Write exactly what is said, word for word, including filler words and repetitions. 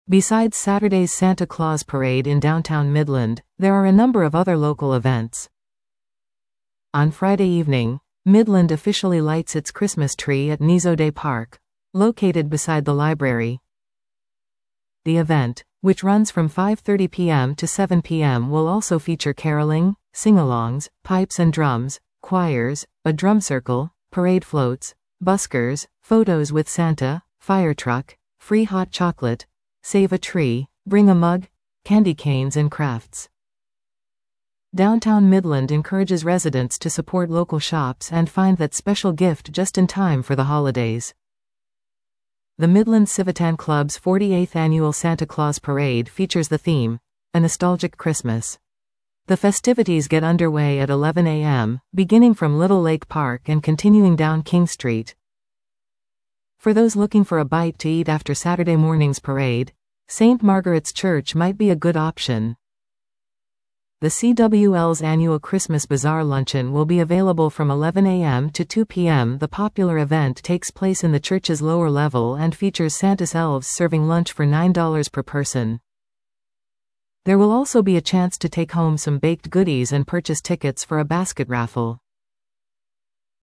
Besides Saturday's Santa Claus Parade in downtown Midland, there are a number of other local events. On Friday evening, Midland officially lights its Christmas tree at Nizo Day Park, located beside the library. The event, which runs from five thirty p m to seven p m, will also feature caroling, sing-alongs, pipes and drums, choirs, a drum circle, parade floats, buskers, photos with Santa, fire truck, free hot chocolate, save a tree, bring a mug, candy canes and crafts. Downtown Midland encourages residents to support local shops and find that special gift just in time for the holidays. The Midland Civitan Club's forty-eighth Annual Santa Claus Parade features the theme, A Nostalgic Christmas. The festivities get underway at eleven a m, beginning from Little Lake Park and continuing down King Street. For those looking for a bite to eat after Saturday morning's parade, Saint Margaret's Church might be a good option. The C W L's annual Christmas Bazaar Luncheon will be available from eleven a m to two p m The popular event takes place in the church's lower level and features Santa's elves serving lunch for nine dollars per person. There will also be a chance to take home some baked goodies and purchase tickets for a basket raffle.